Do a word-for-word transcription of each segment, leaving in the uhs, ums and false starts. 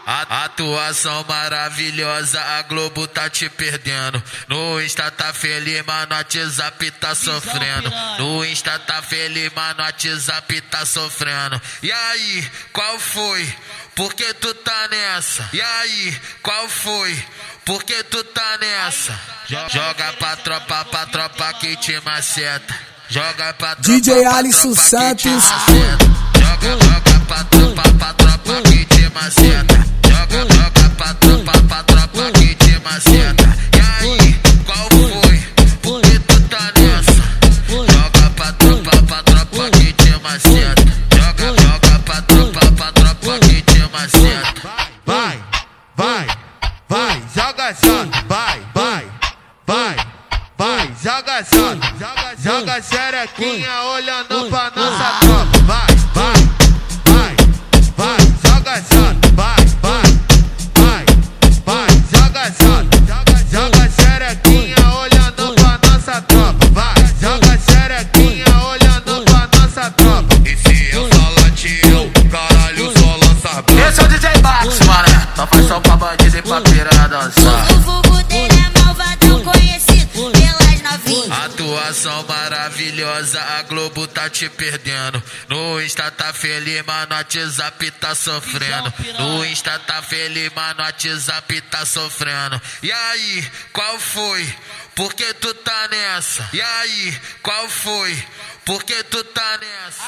A atuação maravilhosa, a Globo tá te perdendo. No Insta tá feliz, mas no WhatsApp tá sofrendo. No Insta tá feliz, mas no WhatsApp tá sofrendo. E aí, qual foi? Por que tu tá nessa? E aí, qual foi? Por que tu tá nessa? Joga pra tropa, pra tropa que te maceta. Joga pra tropa, D J pra Alisson tropa Santos. que te maceta. Joga, joga pra tropa, pra tropa que te maceta. Joga, joga pra tropa, pra tropa que te maceta. E aí, qual foi? Por que tu tá nessa? Joga pra tropa, pra tropa que te maceta. Joga, joga pra tropa, pra tropa que te maceta. Vai, vai, vai, joga santo, vai, vai, vai, vai, joga santo, joga, joga xerequinha olhando pra nossa tropa. Vai, vai, vai, vai, joga santo, vai, vai, vai, vai, joga santo, joga, joga xerequinha olhando pra nossa tropa. Vai, joga xerequinha olhando pra nossa tropa. E se eu só latio, caralho, só lança brava. Esse é o D J Max, mané. Só faz som pra bandido e pra piranha dançar. O vulgo dele é malvadão, conhecido pelas novinhas. Atuação maravilhosa, a Globo tá te perdendo. No Insta tá feliz, mas no WhatsApp tá sofrendo. No Insta tá feliz, mas no WhatsApp tá sofrendo. E aí, qual foi? Por que tu tá nessa? E aí, qual foi? Por que tu tá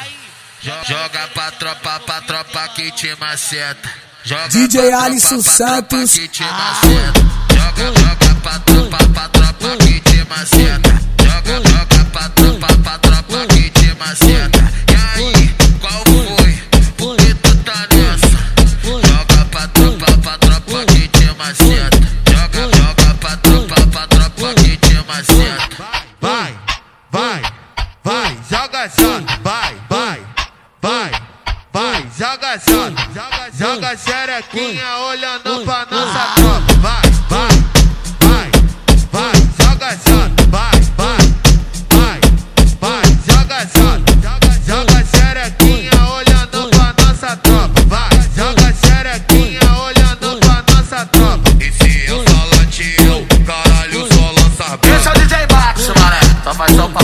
nessa? Joga pra tropa, pra tropa que te maceta. Joga D J pra tropa, Alisson pra tropa Santos. que te maceta. Joga, joga pra tropa, pra tropa que te maceta. Joga, joga pra tropa, pra tropa que te maceta. E aí, qual foi? Por que tu tá nessa? Joga pra tropa, pra tropa que te maceta. Joga, joga pra tropa, pra tropa que te maceta. Vai, vai, vai, joga santo, vai, vai, vai, vai, joga santo, joga, joga xerequinha olhando pra nossa tropa. Vai, vai, vai, vai, joga santo, vai, vai, vai, vai, joga santo, joga, joga xerequinha olhando pra nossa tropa. Vai, joga xerequinha olhando pra nossa tropa. E se eu só latio, caralho, só lança brava. Esse é o D J Max, mané. Só faz som pra